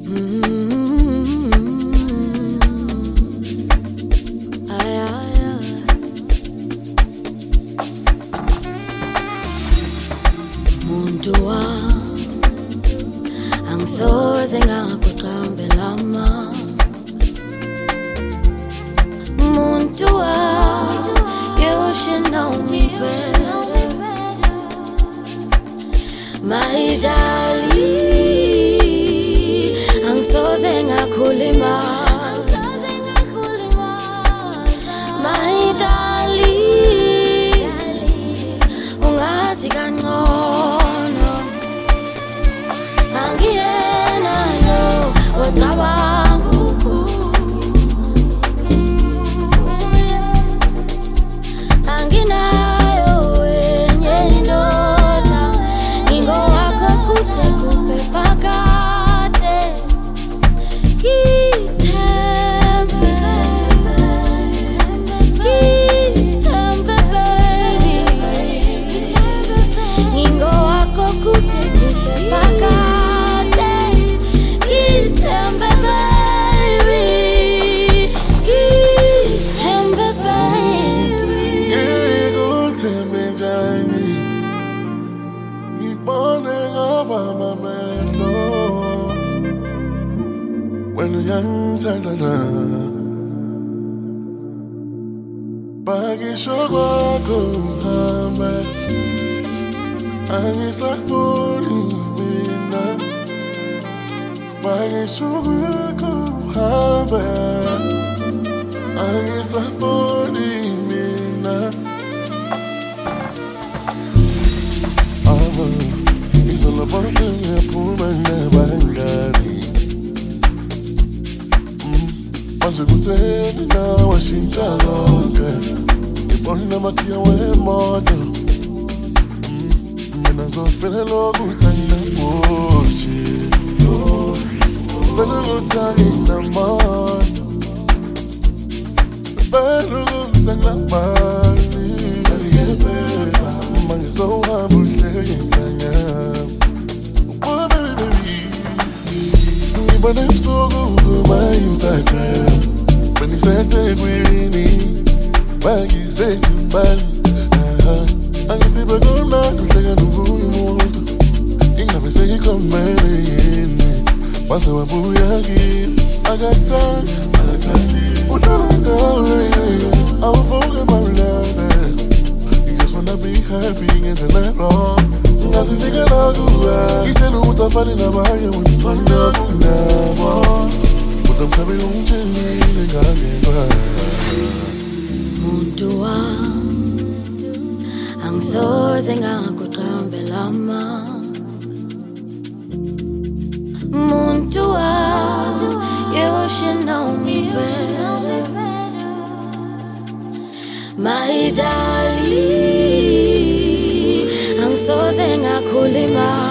Muntu angisoze ngakuqambela Muntu you should know me better, my darling. Angisoze ngakhuluma, my darling. Ungazi kangcono, angiyena lo ocabanga anginayo enye indoda, ngingowakho kusekupe phakade. Ngithembe baby, ngingowakho kusekupe phakade. Ngithembe baby, ngithembe baby. Ngikuthembe njani, ngibone ngabama amehlo wena uyangithanda na. Bakisho kwakho uhambe, angisafuni mina. Bakisho kwakho uhambe, angisafuni mina. Izolabonke ngiyaphuma nabangani, manje kutheni nawe washintsha konke. Ngibona amakhiya wemoto, mina ngizofelelwa ukuthi anginamoji, felelwa ukuthi anginamoto, felelwa ukuthi anginamali. Manje sohamba uhlekisa nyami, ngibona ebusuku kuma-Instagram, beniseThekwini bakisezimbali. Angithi bekumnandi uhleka nomunye umuntu, ingabe seyikhomele yini waze wabuya kimi. Akakuthandi uhlala ngawe, awuvuke mawulala. Wanna be happy and the night wrong. Ngazi ndikela kuwe, ngitshela ukuthi afani nabanye ungifana kunabo. Kodwa mkhabela ungitshelile ngangekwa. Muntu angisoze ngakuqambela Muntu you should know me better, my darling. Angisoze ngakhuluma.